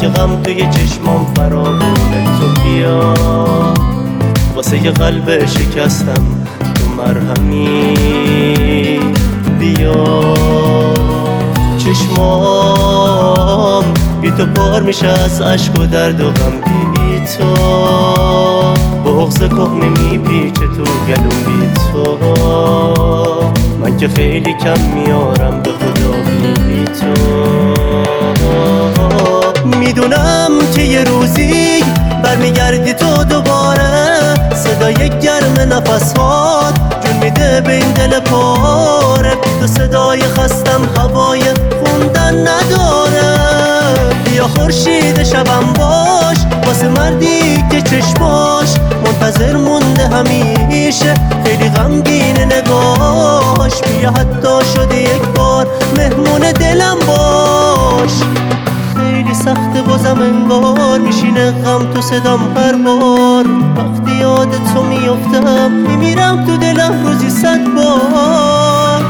که غم توی چشمام فراوونه. تو بیا واسه یه قلب شکستم، تو مرهمی بیا. چشمام بی تو پر میشه از عشق و درد و غم، بی تو بغض کهنه میپیچه تو گلوم، بی تو من که خیلی کم میارم به خدا، بی تو. میدونم که یه روزی برمیگردی تو دوباره، صدای گرم نفسات جون میده به این دل پاره. تو صدای خستم هوای خوندن نداره. بیا خورشید شبم باش واسه مردی که چشماش منتظر مونده همیشه، خیلی غمگین نگاش. بیا حتی شده یک بار مهمون دلم باش. خیلی سخته بازم انگار میشینه غم تو صدام هر بار. وقتی یاد تو میافتم میمیرم تو دلم روزی 100 بار.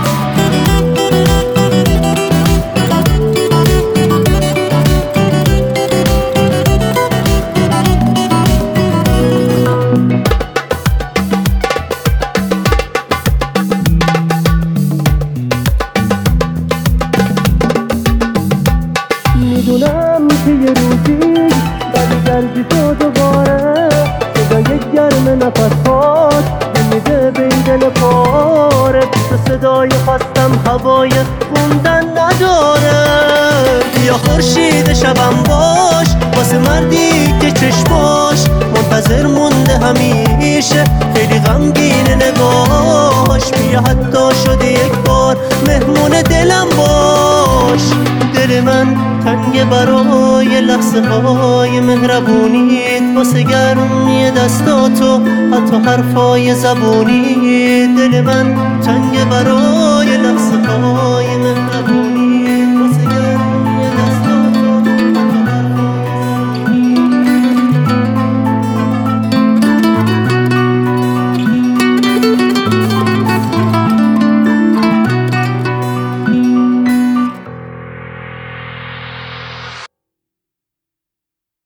میدونم که یه روزی برمیگردی تو دوباره، صدای گرم نفسات میده به این دل پاره. تو صدای خواستم هوای خوندن نداره. بیا خورشید شبم باش واسه مردی که چشماش منتظر مونده همیشه، خیلی غمگین نگاش. بیا حتی شده یک بار مهمون دلم باش. دل من تنگ برای لحظه های مهربونیت، واسه گرمی دستاتو حتی حرفای زبونی. دل من تنگ برای